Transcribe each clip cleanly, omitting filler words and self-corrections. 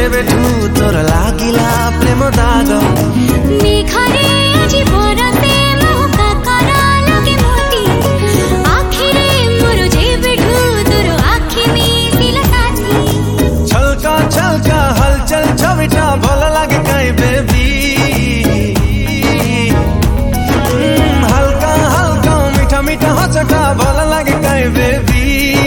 जेबेठू तोर लागिला प्रेम दाग मेघरे आजी बरते महुका करा लगे मोती आखिरे मोर जेबेठू तोर आखि मिसिला साथी छलका छलका हलचल छविटा भल लागे काई बेबी हल्का हल्का मीठा मीठा हसटा भल लागे काई बेबी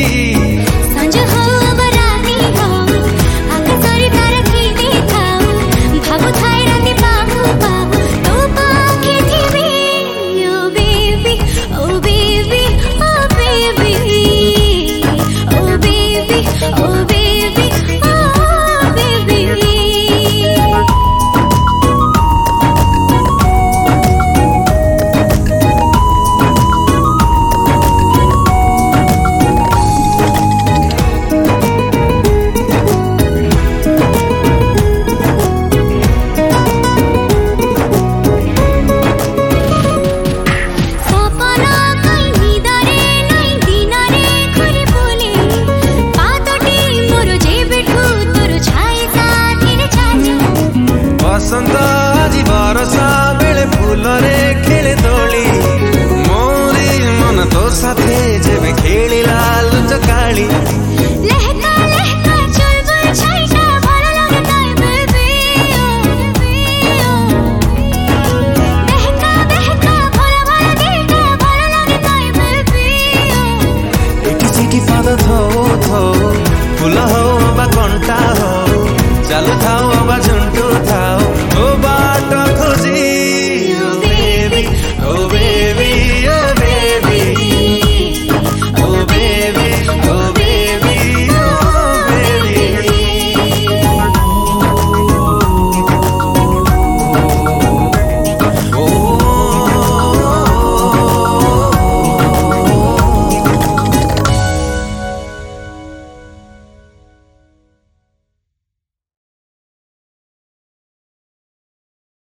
बसंत आजी बरसा बेले फूलरे खेले दोली मोरी मन तो साथे जेबे खेलिला लुचकाली लहका लहका चुलबुल छाइटा भल लागे ताई बेबी बहका बहका भोला भोला दिलटा भल लागे ताई बेबी एटी सिटी पाद थो थो फूल हो बा कंटा हो चल था